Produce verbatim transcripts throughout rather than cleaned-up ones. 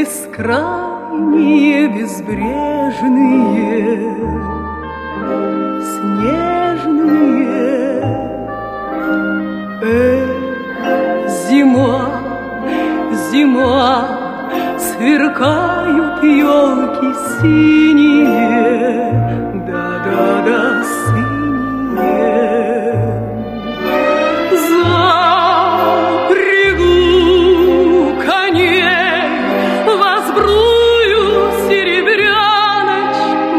бескрайние, безбрежные, снежные. Эх, зима, зима, сверкают елки синие, да-да-да, синие. Запрягу коней в сбрую серебряночку,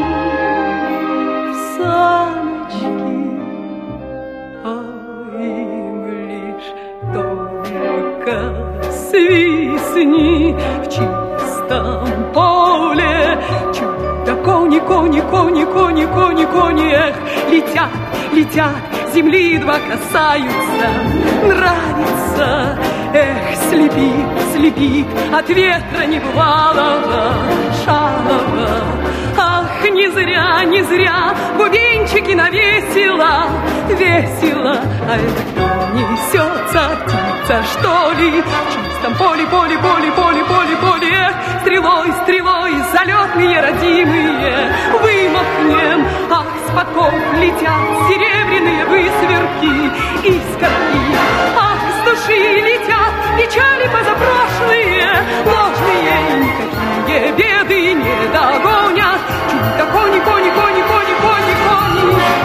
в саночки, а им лишь только свистни в чистом поле. Чудо кони, кони, кони, кони, кони, кони, эх, летят, летят, земли два касаются, нравится, эх, слепит, слепит от ветра небывалого шалого. Ах, не зря, не зря бубенчики навесила, весело, а это кто несется, птица, что ли? В чистом поле, поле, поле, поле, поле, поле, эх, стрелой, стрелой, залетные родимые, вымахнем, ах, с подков летят серебряные высверки, искорки, ах, с души летят печали позапрошлые, ложные, никакие беды не догонят. Чудо кони, кони, кони, кони, кони, кони.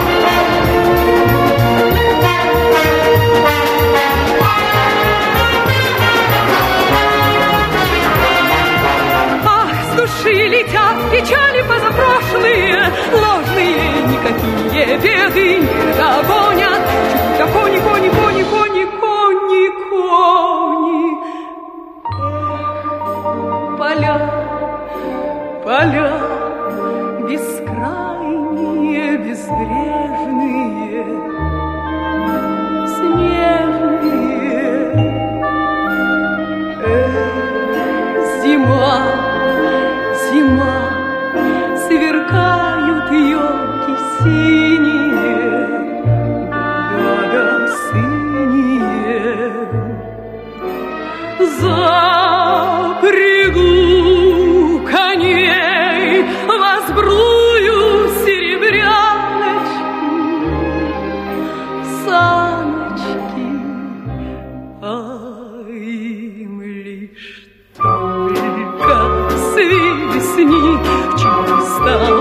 Ах, с души летят печали позапрошлые, ложные, никакие беды не догонят. Чудо кони, кони, кони, кони, кони, кони. Поля, поля, бескрайние, безбрежные, снежные. Эх, зима, зима, сверкают елки синие, да-да, синие. Запрягу коней в сбрую серебряночку, саночки, а им лишь только свистни в чистом